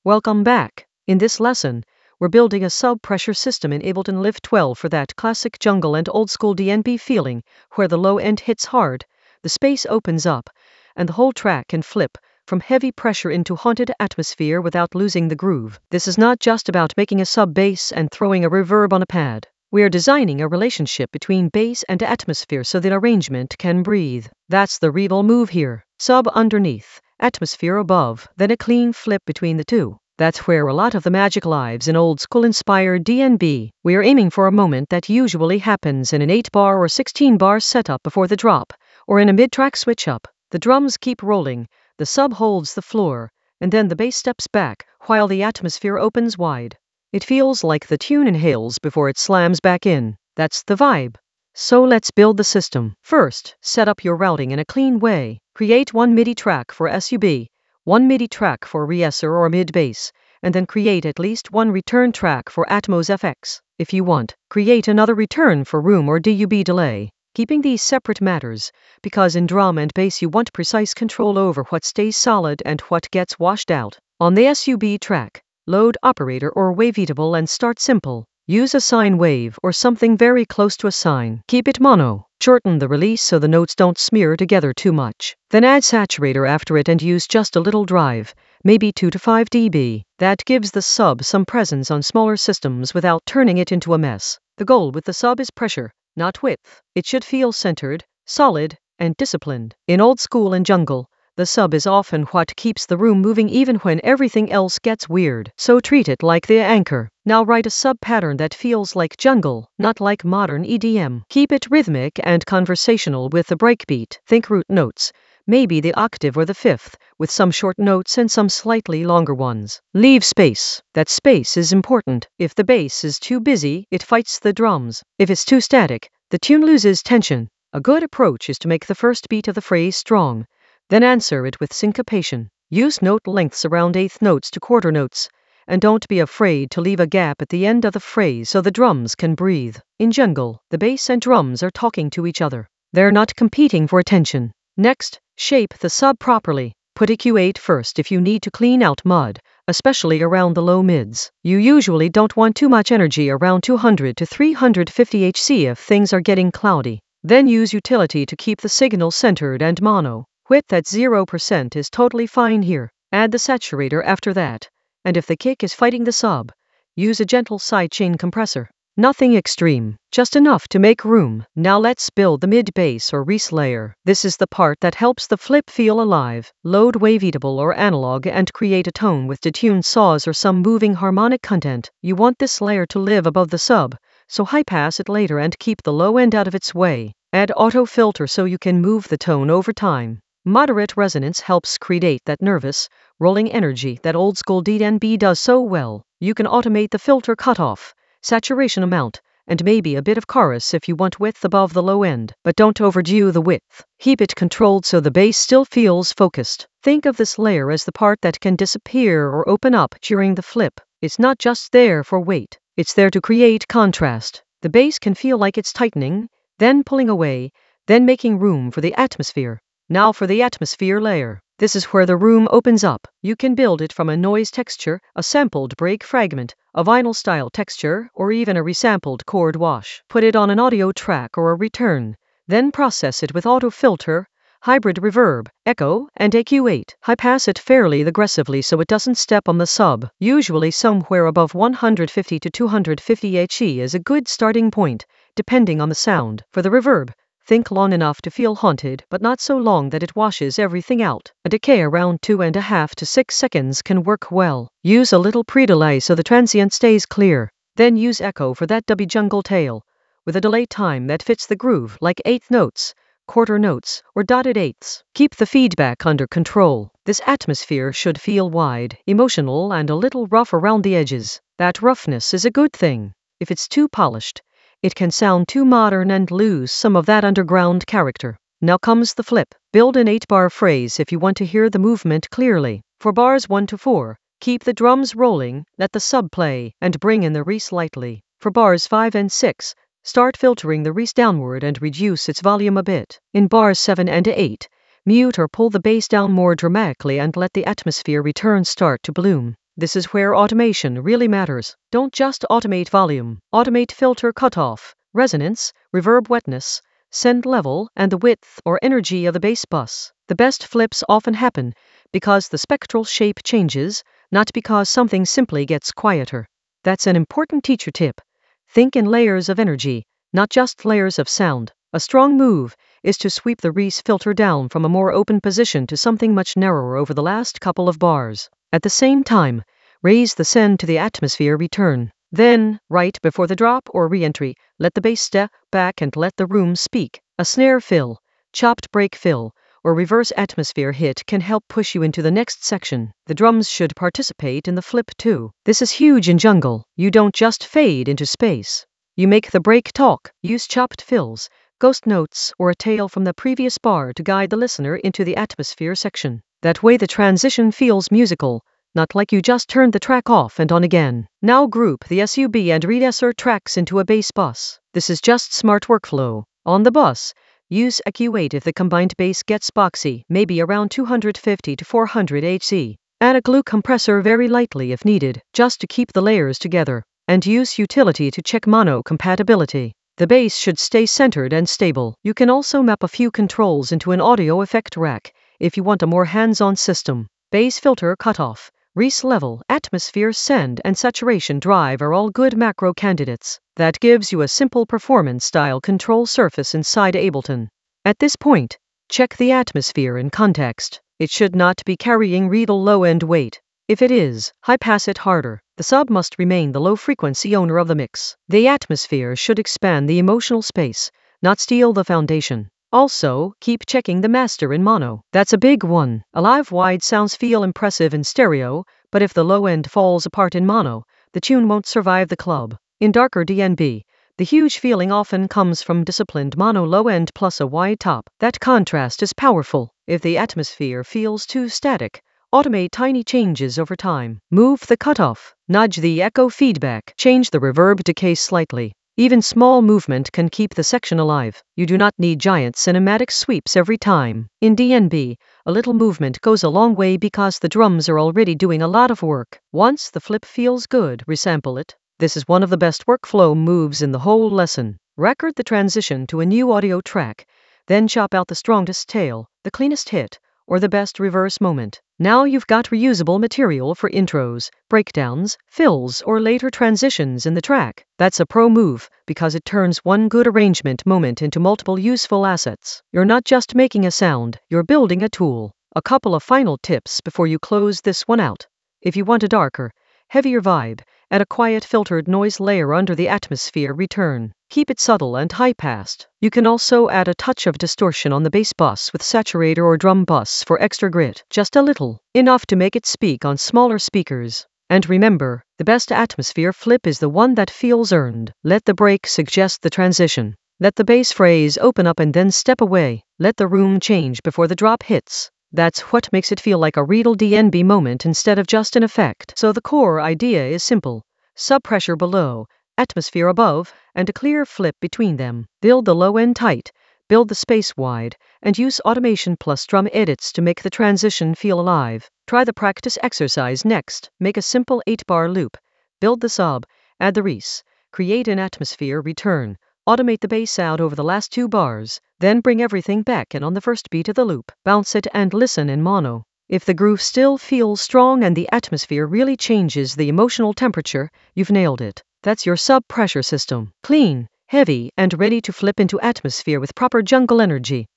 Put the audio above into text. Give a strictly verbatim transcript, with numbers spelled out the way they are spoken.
Welcome back. In this lesson, we're building a sub-pressure system in Ableton Lift twelve for that classic jungle and old-school D N B feeling, where the low end hits hard, the space opens up, and the whole track can flip from heavy pressure into haunted atmosphere without losing the groove. This is not just about making a sub-bass and throwing a reverb on a pad. We are designing a relationship between bass and atmosphere so the arrangement can breathe. That's the rebel move here. Sub underneath, atmosphere above, then a clean flip between the two. That's where a lot of the magic lives in old-school inspired D N B. We are aiming for a moment that usually happens in an eight bar or sixteen bar setup before the drop, or in a mid-track switch-up. The drums keep rolling, the sub holds the floor, and then the bass steps back, while the atmosphere opens wide. It feels like the tune inhales before it slams back in. That's the vibe. So let's build the system. First, set up your routing in a clean way. Create one MIDI track for sub, one MIDI track for reesser or mid-bass, and then create at least one return track for Atmos F X. If you want, create another return for room or D U B delay. Keeping these separate matters, because in drum and bass you want precise control over what stays solid and what gets washed out. On the sub track, load operator or waveatable and start simple. Use a sine wave or something very close to a sine. Keep it mono. Shorten the release so the notes don't smear together too much. Then add saturator after it and use just a little drive, maybe two to five decibels. That gives the sub some presence on smaller systems without turning it into a mess. The goal with the sub is pressure, not width. It should feel centered, solid, and disciplined. In old school and jungle, the sub is often what keeps the room moving even when everything else gets weird. So treat it like the anchor. Now write a sub pattern that feels like jungle, not like modern E D M. Keep it rhythmic and conversational with the breakbeat. Think root notes, maybe the octave or the fifth, with some short notes and some slightly longer ones. Leave space. That space is important. If the bass is too busy, it fights the drums. If it's too static, the tune loses tension. A good approach is to make the first beat of the phrase strong, then answer it with syncopation. Use note lengths around eighth notes to quarter notes, and don't be afraid to leave a gap at the end of the phrase so the drums can breathe. In jungle, the bass and drums are talking to each other. They're not competing for attention. Next, shape the sub properly. Put E Q eight first if you need to clean out mud, especially around the low mids. You usually don't want too much energy around two hundred to three hundred fifty hertz if things are getting cloudy. Then use utility to keep the signal centered and mono. Width at zero percent is totally fine here. Add the saturator after that, and if the kick is fighting the sub, use a gentle sidechain compressor. Nothing extreme, just enough to make room. Now let's build the mid-bass or res layer. This is the part that helps the flip feel alive. Load waveatable or analog and create a tone with detuned saws or some moving harmonic content. You want this layer to live above the sub, so high pass it later and keep the low end out of its way. Add auto filter so you can move the tone over time. Moderate resonance helps create that nervous, rolling energy that old school D N B does so well. You can automate the filter cutoff, saturation amount, and maybe a bit of chorus if you want width above the low end, but don't overdo the width. Keep it controlled so the bass still feels focused. Think of this layer as the part that can disappear or open up during the flip. It's not just there for weight, it's there to create contrast. The bass can feel like it's tightening, then pulling away, then making room for the atmosphere. Now for the atmosphere layer. This is where the room opens up. You can build it from a noise texture, a sampled break fragment, a vinyl-style texture, or even a resampled chord wash. Put it on an audio track or a return, then process it with auto filter, hybrid reverb, echo, and E Q eight. High pass it fairly aggressively so it doesn't step on the sub. Usually somewhere above one hundred fifty to two hundred fifty hertz is a good starting point, depending on the sound. For the reverb, think long enough to feel haunted, but not so long that it washes everything out. A decay around two and a half to six seconds can work well. Use a little pre-delay so the transient stays clear. Then use echo for that dubby jungle tail, with a delay time that fits the groove, like eighth notes, quarter notes, or dotted eighths. Keep the feedback under control. This atmosphere should feel wide, emotional, and a little rough around the edges. That roughness is a good thing. If it's too polished, it can sound too modern and lose some of that underground character. Now comes the flip. Build an eight bar phrase if you want to hear the movement clearly. For bars one to four, keep the drums rolling, let the sub play, and bring in the res lightly. For bars five and six, start filtering the res downward and reduce its volume a bit. In bars seven and eight, mute or pull the bass down more dramatically and let the atmosphere return start to bloom. This is where automation really matters. Don't just automate volume. Automate filter cutoff, resonance, reverb wetness, send level, and the width or energy of the bass bus. The best flips often happen because the spectral shape changes, not because something simply gets quieter. That's an important teacher tip. Think in layers of energy, not just layers of sound. A strong move is to sweep the Reese filter down from a more open position to something much narrower over the last couple of bars. At the same time, raise the send to the atmosphere return. Then, right before the drop or re-entry, let the bass step back and let the room speak. A snare fill, chopped break fill, or reverse atmosphere hit can help push you into the next section. The drums should participate in the flip too. This is huge in jungle. You don't just fade into space. You make the break talk. Use chopped fills, ghost notes, or a tail from the previous bar to guide the listener into the atmosphere section. That way the transition feels musical, not like you just turned the track off and on again. Now group the sub and reducer tracks into a bass bus. This is just smart workflow. On the bus, use E Q eight if the combined bass gets boxy, maybe around two hundred fifty to four hundred hertz. Add a glue compressor very lightly if needed, just to keep the layers together, and use utility to check mono compatibility. The bass should stay centered and stable. You can also map a few controls into an audio effect rack if you want a more hands-on system. Bass filter cutoff, Reese level, atmosphere send, and saturation drive are all good macro candidates. That gives you a simple performance-style control surface inside Ableton. At this point, check the atmosphere in context. It should not be carrying real low-end weight. If it is, high-pass it harder. The sub must remain the low-frequency owner of the mix. The atmosphere should expand the emotional space, not steal the foundation. Also, keep checking the master in mono. That's a big one. A live wide sounds feel impressive in stereo, but if the low end falls apart in mono, the tune won't survive the club. In darker D N B, the huge feeling often comes from disciplined mono low end plus a wide top. That contrast is powerful. If the atmosphere feels too static, automate tiny changes over time. Move the cutoff, nudge the echo feedback, change the reverb decay slightly. Even small movement can keep the section alive. You do not need giant cinematic sweeps every time. In D N B, a little movement goes a long way because the drums are already doing a lot of work. Once the flip feels good, resample it. This is one of the best workflow moves in the whole lesson. Record the transition to a new audio track, then chop out the strongest tail, the cleanest hit, or the best reverse moment. Now you've got reusable material for intros, breakdowns, fills, or later transitions in the track. That's a pro move, because it turns one good arrangement moment into multiple useful assets. You're not just making a sound, you're building a tool. A couple of final tips before you close this one out. If you want a darker, heavier vibe, add a quiet filtered noise layer under the atmosphere return. Keep it subtle and high-passed. You can also add a touch of distortion on the bass bus with saturator or drum bus for extra grit. Just a little, enough to make it speak on smaller speakers. And remember, the best atmosphere flip is the one that feels earned. Let the break suggest the transition. Let the bass phrase open up and then step away. Let the room change before the drop hits. That's what makes it feel like a real D N B moment instead of just an effect. So the core idea is simple. Sub-pressure below, atmosphere above, and a clear flip between them. Build the low end tight, build the space wide, and use automation plus drum edits to make the transition feel alive. Try the practice exercise next. Make a simple eight bar loop. Build the sub, add the Reese, create an atmosphere return. Automate the bass out over the last two bars, then bring everything back in on the first beat of the loop. Bounce it and listen in mono. If the groove still feels strong and the atmosphere really changes the emotional temperature, you've nailed it. That's your sub-pressure system. Clean, heavy, and ready to flip into atmosphere with proper jungle energy.